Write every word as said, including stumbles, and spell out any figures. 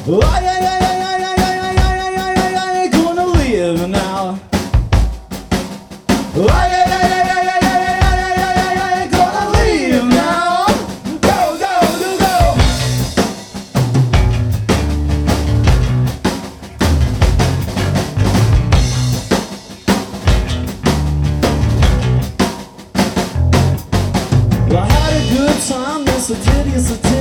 Oh, yeah, yeah, yeah, yeah, yeah, yeah, yeah, yeah, yeah, yeah, yeah, gonna live now. Oh, yeah, yeah, yeah, yeah, yeah, yeah, yeah, yeah, yeah, yeah, yeah, gonna live now. Go, go, go, go. Well, I had a good time, yes I did, yes I did.